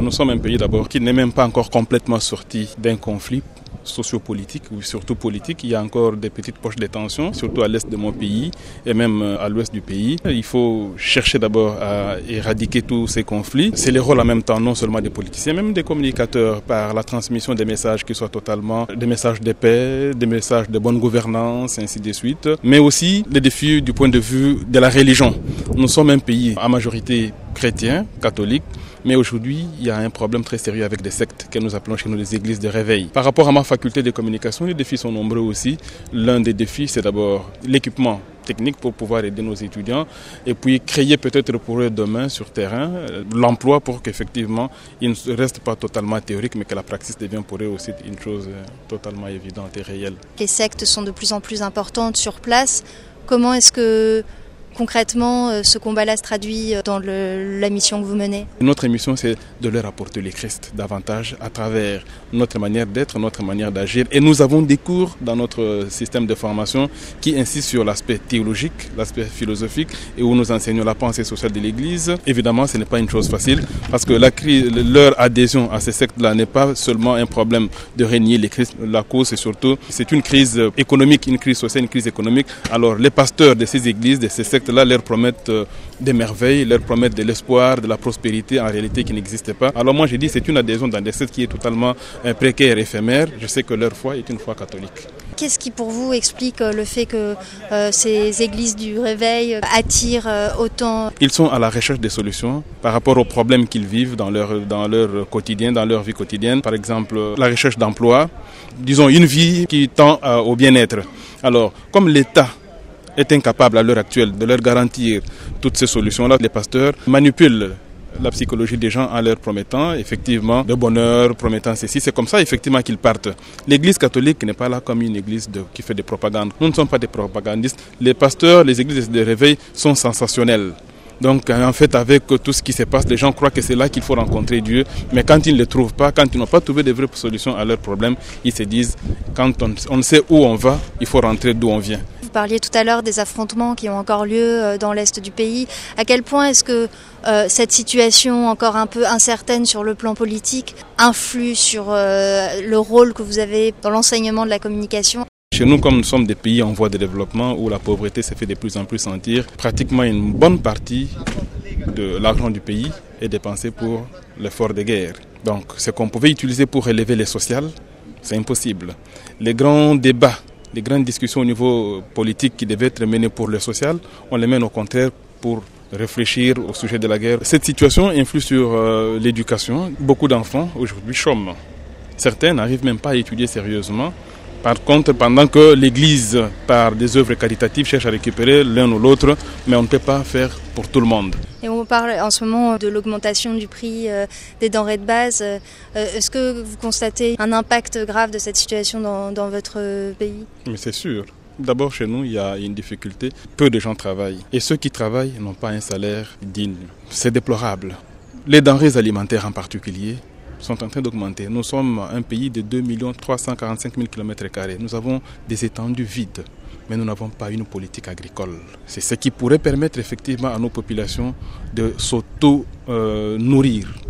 Nous sommes un pays d'abord qui n'est même pas encore complètement sorti d'un conflit sociopolitique ou surtout politique. Il y a encore des petites poches de tension, surtout à l'est de mon pays et même à l'ouest du pays. Il faut chercher d'abord à éradiquer tous ces conflits. C'est le rôle en même temps non seulement des politiciens, même des communicateurs par la transmission des messages qui soient totalement des messages de paix, des messages de bonne gouvernance, ainsi de suite. Mais aussi les défis du point de vue de la religion. Nous sommes un pays à majorité chrétien, catholique, mais aujourd'hui, il y a un problème très sérieux avec des sectes que nous appelons chez nous les églises de réveil. Par rapport à ma faculté de communication, les défis sont nombreux aussi. L'un des défis, c'est d'abord l'équipement technique pour pouvoir aider nos étudiants et puis créer peut-être pour eux demain sur terrain l'emploi pour qu'effectivement, ils ne restent pas totalement théoriques, mais que la pratique devienne pour eux aussi une chose totalement évidente et réelle. Les sectes sont de plus en plus importantes sur place. Comment est-ce que concrètement, ce combat-là se traduit dans la mission que vous menez? Notre mission, c'est de leur apporter le Christ davantage à travers notre manière d'être, notre manière d'agir. Et nous avons des cours dans notre système de formation qui insistent sur l'aspect théologique, l'aspect philosophique et où nous enseignons la pensée sociale de l'Église. Évidemment, ce n'est pas une chose facile parce que leur adhésion à ces sectes-là n'est pas seulement un problème de renier les Christ. La cause, c'est une crise économique, une crise sociale, une crise économique. Alors, les pasteurs de ces églises, de ces sectes là leur promettent des merveilles, leur promettent de l'espoir, de la prospérité en réalité qui n'existe pas. Alors moi je dis c'est une adhésion dans des sectes qui est totalement précaire, éphémère. Je sais que leur foi est une foi catholique. Qu'est-ce qui pour vous explique le fait que ces églises du réveil attirent autant? Ils sont à la recherche des solutions par rapport aux problèmes qu'ils vivent dans leur quotidien, dans leur vie quotidienne. Par exemple, la recherche d'emploi, disons une vie qui tend au bien-être. Alors, comme l'État est incapable à l'heure actuelle de leur garantir toutes ces solutions-là, les pasteurs manipulent la psychologie des gens en leur promettant effectivement le bonheur, promettant ceci. C'est comme ça effectivement qu'ils partent. L'église catholique n'est pas là comme une église qui fait des propagandes. Nous ne sommes pas des propagandistes. Les pasteurs, les églises de réveil sont sensationnelles. Donc en fait avec tout ce qui se passe, les gens croient que c'est là qu'il faut rencontrer Dieu. Mais quand ils ne le trouvent pas, quand ils n'ont pas trouvé de vraies solutions à leurs problèmes, ils se disent quand on sait où on va, il faut rentrer d'où on vient. Vous parliez tout à l'heure des affrontements qui ont encore lieu dans l'est du pays. À quel point est-ce que cette situation encore un peu incertaine sur le plan politique influe sur le rôle que vous avez dans l'enseignement de la communication? Chez nous, comme nous sommes des pays en voie de développement où la pauvreté se fait de plus en plus sentir, pratiquement une bonne partie de l'argent du pays est dépensé pour l'effort de guerre. Donc ce qu'on pouvait utiliser pour élever les sociales, c'est impossible. Les grands débats, les grandes discussions au niveau politique qui devaient être menées pour le social, on les mène au contraire pour réfléchir au sujet de la guerre. Cette situation influe sur l'éducation. Beaucoup d'enfants aujourd'hui chôment. Certains n'arrivent même pas à étudier sérieusement. Par contre, pendant que l'Église, par des œuvres caritatives, cherche à récupérer l'un ou l'autre, mais on ne peut pas faire pour tout le monde. Et on parle en ce moment de l'augmentation du prix des denrées de base. Est-ce que vous constatez un impact grave de cette situation dans votre pays? Mais c'est sûr. D'abord, chez nous, il y a une difficulté. Peu de gens travaillent. Et ceux qui travaillent n'ont pas un salaire digne. C'est déplorable. Les denrées alimentaires en particulier sont en train d'augmenter. Nous sommes un pays de 2 345 000 km². Nous avons des étendues vides, mais nous n'avons pas une politique agricole. C'est ce qui pourrait permettre effectivement à nos populations de s'auto-nourrir.